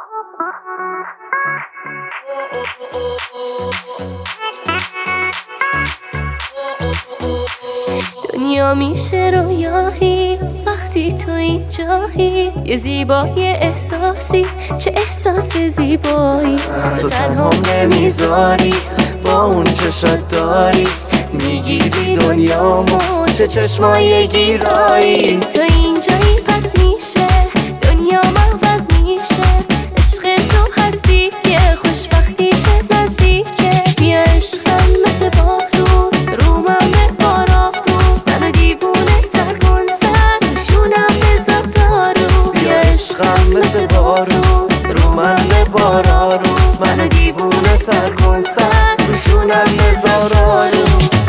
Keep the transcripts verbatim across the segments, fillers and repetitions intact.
دنیا میشه رویایی وقتی تو اینجایی، یه زیبای احساسی، چه احساس زیبایی. تو تنها نمیذاری با اون چشات داری، میگیری دنیامو، چه چشمای گیرایی. تو اینجایی پس میشه دنیا عوض میشه، عشق تو هستی یه خوشبختی چه نزدیکه. بیا عشقم مثل بارون رو من ببارا رو، منو دیوونه تر کن سر روشونم بذار دارو. بیا عشقم مثل بارون رو من ببارا رو، منو دیوونه تر کن سر روشونم بذار دارو.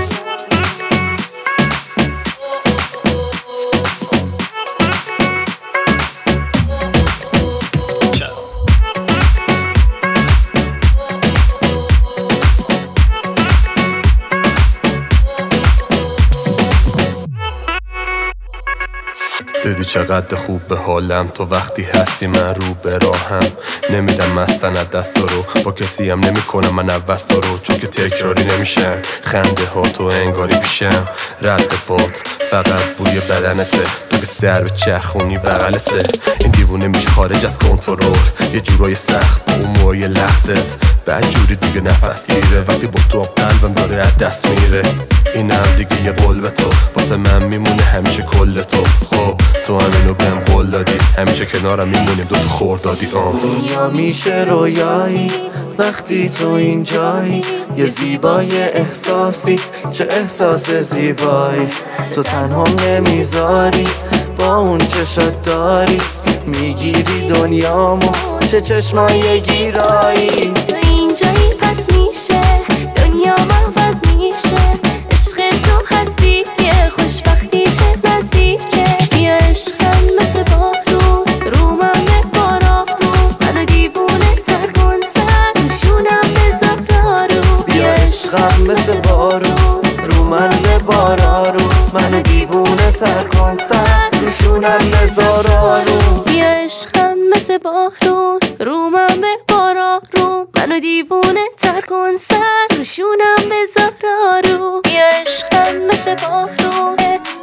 دیدی چقدر خوب به حالم تو وقتی هستی من رو به راهم. نمیدم مستند دستا رو با کسی هم نمی کنم من عوضا رو، چون که تکراری نمیشن خنده ها تو انگاری پیشم. رد پات فقط بوی بدنته، تو که سر به چرخونی بغلته. این دیوونه میشه خارج از کنترل، یه جورای سخت با اون موهای لختت. بعد جوری دیگه نفس گیره وقتی با تو قلبم داره از دست میره. اینم دیگه یه قول به تو واسه من میمونه همیشه کل تو. خب تو همینو بهم قول دادی، همیشه کنارم میمونیم دوتا خوردادی. آه دنیا میشه رویایی وقتی تو اینجایی، یه زیبای احساسی، چه احساس زیبایی. تو تنها نمیذاری با اون چشات داری، میگیری دنیامو، چه چشمای گیرایی. تو اینجایی پس میشه دنیا عوض میشه، عشق تو هستی یه خوشبختی چه نزدیکه. بیا عشقم مثل بارون رو من ببارا رو، منو دیوونه تر کن سر روشونم بذار دارو. بیا عشقم مثل بارون رو من ببارا رو، منو دیوونه تر کن سر روشونم بذار دارو. بیا عشقم مثل بارون رو من ببارا رو، منو دیوونه تر کن سر روشونم بذار دارو. بیا عشقم مثل بارون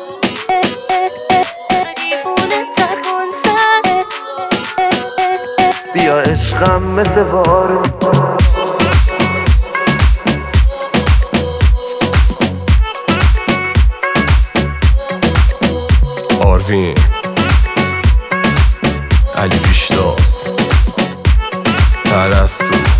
بیا عشقم مثل بارون. آروین علی پیشتاز پرستو